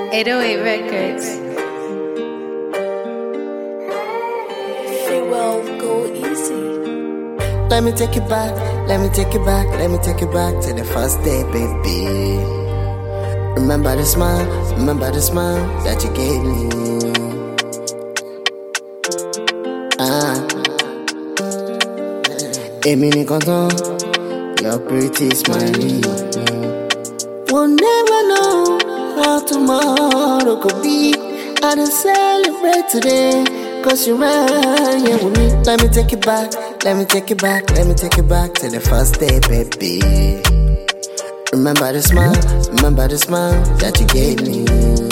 808 Records. She will go easy. Let me take you back, let me take you back, let me take you back to the first day, baby. Remember the smile that you gave me. Èmi nìkan tán, your pretty smiley. We'll never know how tomorrow could be. I done celebrate today, cause you're right here with me. Let me take you back, let me take you back, let me take you back to the first day, baby. Remember the smile that you gave me.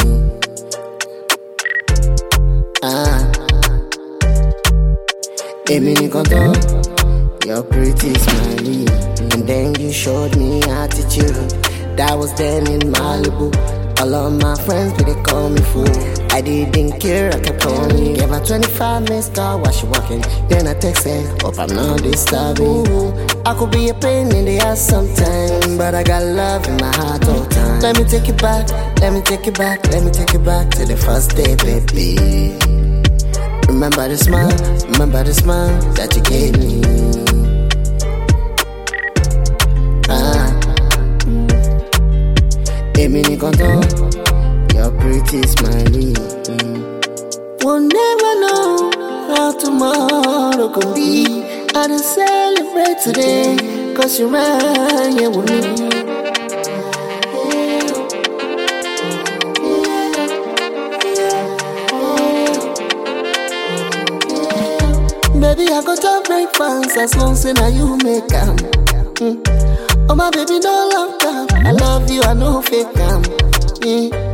Èmi nìkan tán, your pretty smiley. And then you showed me attitude. That was then in Malibu. All of my friends, but they call me fool. I didn't care, I kept calling you. Gave her 25 minutes call while she walking. Then I texted, hope I'm not disturbing. I could be a pain in the ass sometimes, but I got love in my heart all the time. Let me take you back, let me take you back, let me take you back to the first day, baby. Remember the smile that you gave me. Èmi nìkan tán, your pretty smiley. We'll never know how tomorrow could be. I done celebrate today, cause you're right here with me. Baby, I got to break fans as long as now you make them. Oh my baby, no love them. I love you, I know fake them.